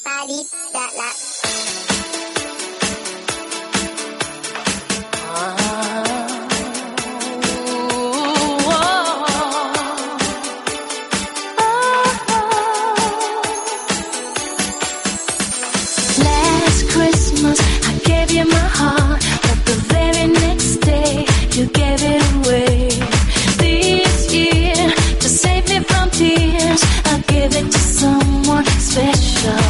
Last Christmas I gave you my heart, but the very next day you gave it away. This year, to save me from tears, I'll give it to someone special.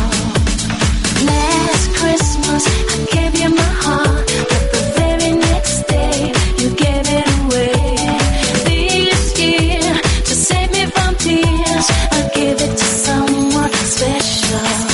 Last Christmas I gave you my heart, but the very next day you gave it away. This year, to save me from tears, I'll give it to someone special.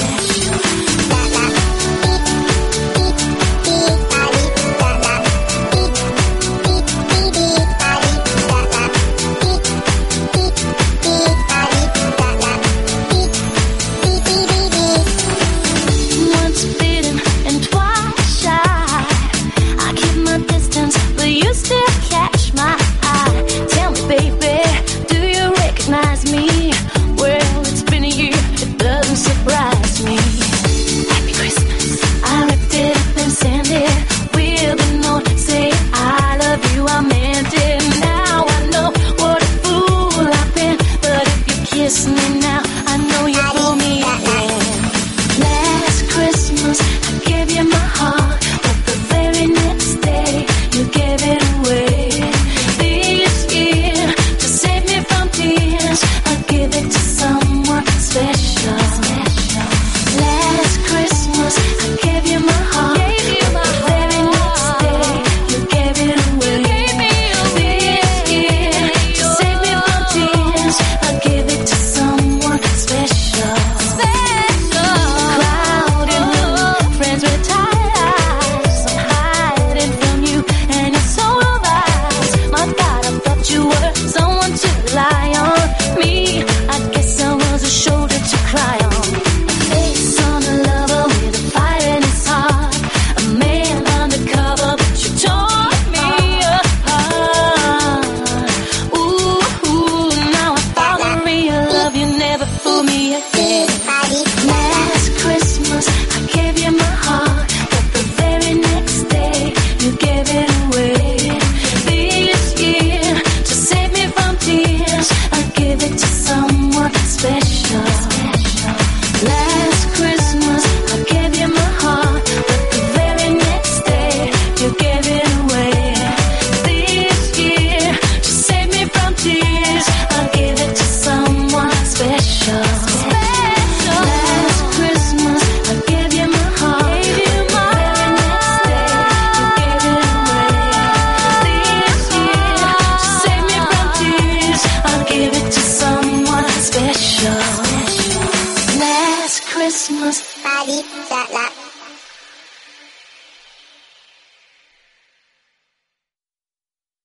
Fool me again.